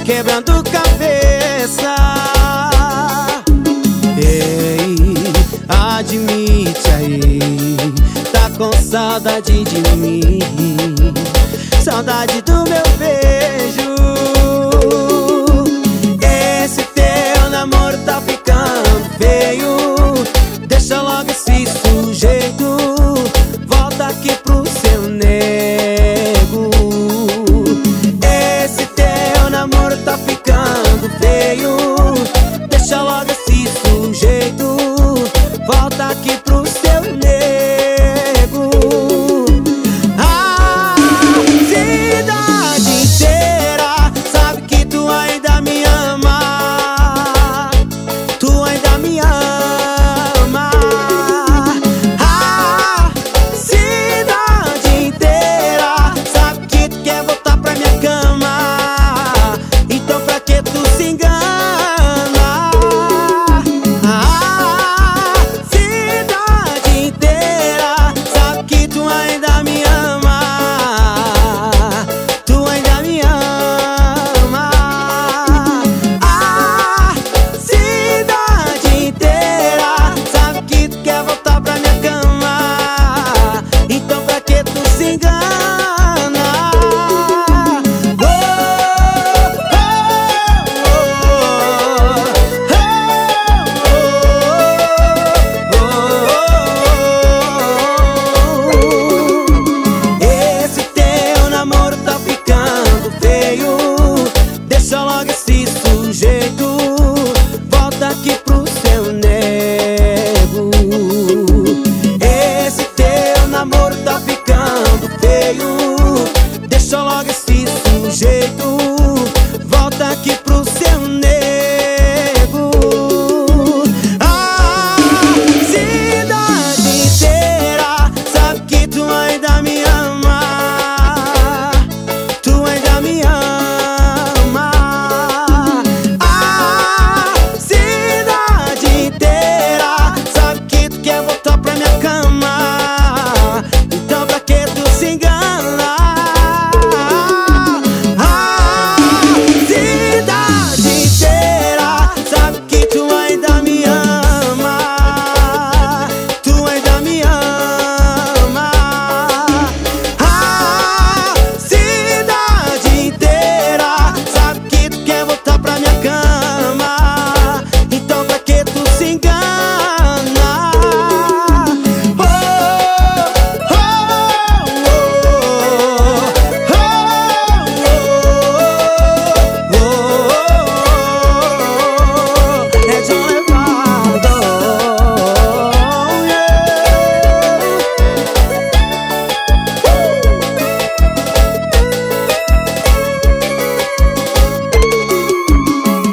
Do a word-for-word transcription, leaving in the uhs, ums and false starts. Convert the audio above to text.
quebrando cabeça. Ei, admite aí, tá com saudade de mim, saudade do meu beijo. Esse teu namoro tá ficando feio, deixa logo esse sujeito, volta aqui pro seu nego. Esse teu namoro tá ficando feio, deixa logo esse sujeito, volta aqui pro seu nego. A cidade inteira sabe que tu ainda me ama, tu ainda me ama. A cidade inteira sabe que tu quer voltar pra minha cama, então pra que tu se engana? Deixa logo esse sujeito, volta aqui pro seu nego. Esse teu namoro tá ficando feio, deixa logo esse sujeito,